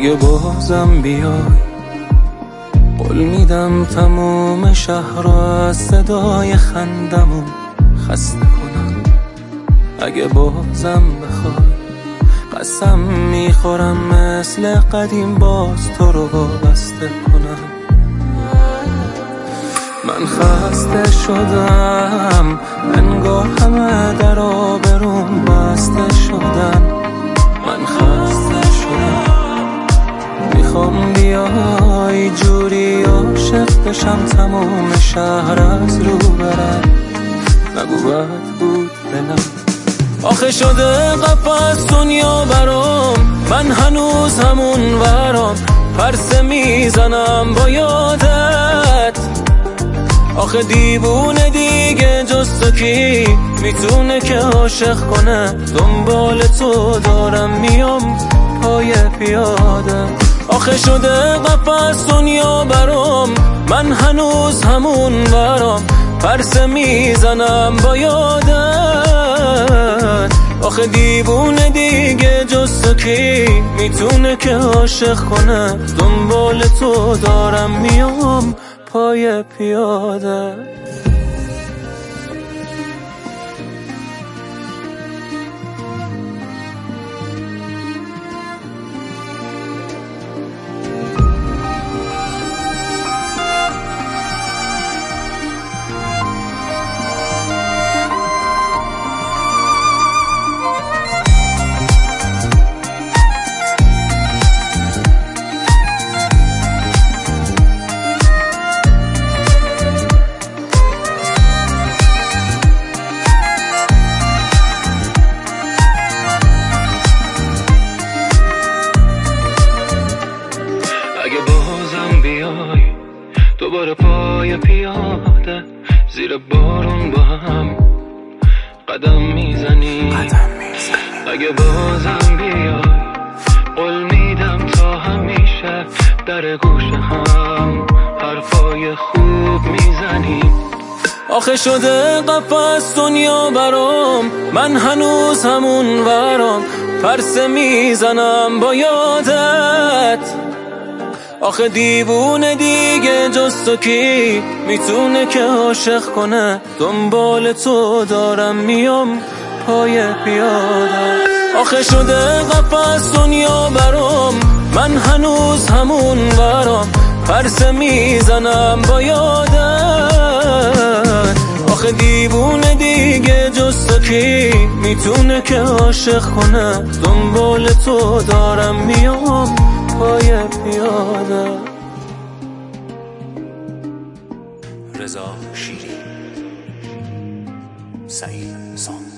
اگه بازم بیای قول میدم تموم شهر رو از صدای خندمون خسته کنم. اگه بازم بخوای قسم میخورم مثل قدیم باز تو رو وابسته کنم. من خسته شدم انگار همه در آبروم بسته شدن. من خسته شدم میخوام بیای جوری عاشق بشم تموم شهر از رو برم. نگو بد بود دلم آخه شده قفس دنیا برام. من هنوز همون ورام پرسه میزنم با یادت. آخه دیوونه دیگه جز تو کی میتونه که عاشق کنه؟ دنبال تو دارم میام پای پیاده. آخه شده قفس دنیا برام. من هنوز همون ورام پرسه میزنم با یادت. آخه دیوونه دیگه جز تو کی میتونه که عاشق کنه؟ دنبال تو دارم میام پای پیاده. اگه بازم بیای دوباره پای پیاده زیر بارون با هم قدم میزنی. اگه بازم بیای قول میدم تا همیشه در گوش هم حرفای خوب میزنی. آخه شده قفس دنیا برام. من هنوز همون ورام پرسه میزنم با یادت. آخه دیوونه دیگه جز تو کی میتونه که عاشق کنه؟ دنبال تو دارم میام پای پیاده. آخه شده قفس دنیا برام. من هنوز همون ورام پرسه میزنم با یادت. آخه دیوونه دیگه جز تو کی میتونه که عاشق کنه؟ دنبال تو دارم میام پای پیاده. رضا شیری، سعید سام.